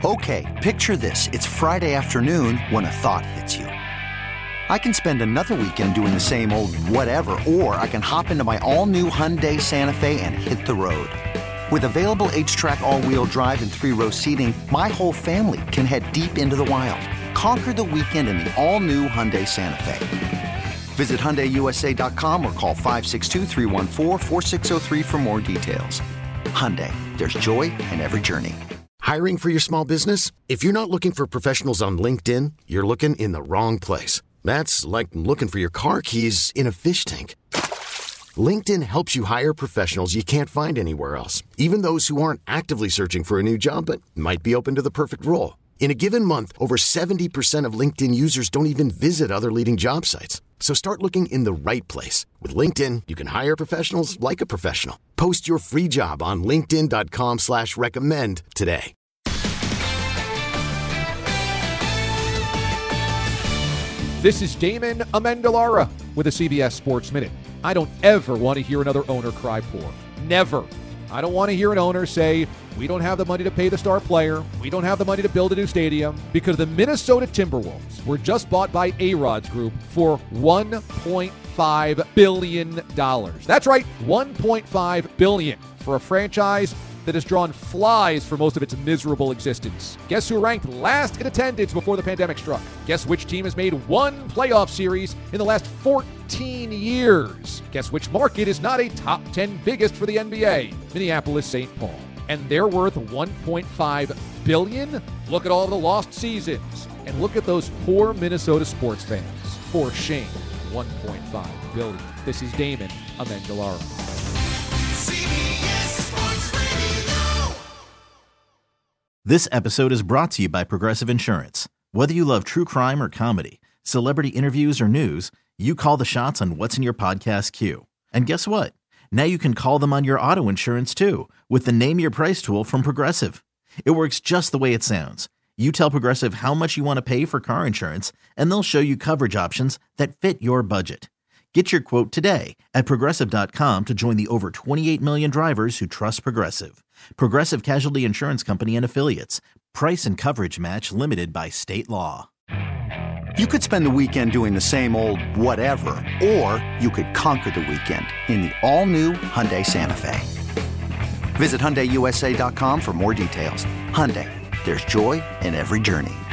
Okay, picture this. It's Friday afternoon when a thought hits you. I can spend another weekend doing the same old whatever, or I can hop into my all-new Hyundai Santa Fe and hit the road. With available H-Track all-wheel drive and 3-row seating, my whole family can head deep into the wild. Conquer the weekend in the all-new Hyundai Santa Fe. Visit HyundaiUSA.com or call 562-314-4603 for more details. Hyundai, there's joy in every journey. Hiring for your small business? If you're not looking for professionals on LinkedIn, you're looking in the wrong place. That's like looking for your car keys in a fish tank. LinkedIn helps you hire professionals you can't find anywhere else, even those who aren't actively searching for a new job but might be open to the perfect role. In a given month, over 70% of LinkedIn users don't even visit other leading job sites. So start looking in the right place. With LinkedIn, you can hire professionals like a professional. Post your free job on linkedin.com/recommend today. This is Damon Amendolara with a CBS Sports Minute. I don't ever want to hear another owner cry poor. Never. I don't want to hear an owner say, we don't have the money to pay the star player, we don't have the money to build a new stadium, because the Minnesota Timberwolves were just bought by A-Rod's group for $1.5 billion. That's right, $1.5 billion for a franchise that has drawn flies for most of its miserable existence. Guess who ranked last in attendance before the pandemic struck? Guess which team has made one playoff series in the last 14 years? Guess which market is not a top 10 biggest for the NBA? Minneapolis, St. Paul. And they're worth $1.5 billion? Look at all the lost seasons. And look at those poor Minnesota sports fans. For shame, $1.5 billion. This is Damon Amendolara. This episode is brought to you by Progressive Insurance. Whether you love true crime or comedy, celebrity interviews or news, you call the shots on what's in your podcast queue. And guess what? Now you can call them on your auto insurance too with the Name Your Price tool from Progressive. It works just the way it sounds. You tell Progressive how much you want to pay for car insurance, and they'll show you coverage options that fit your budget. Get your quote today at Progressive.com to join the over 28 million drivers who trust Progressive. Progressive Casualty Insurance Company and Affiliates. Price and coverage match limited by state law. You could spend the weekend doing the same old whatever, or you could conquer the weekend in the all-new Hyundai Santa Fe. Visit HyundaiUSA.com for more details. Hyundai, there's joy in every journey.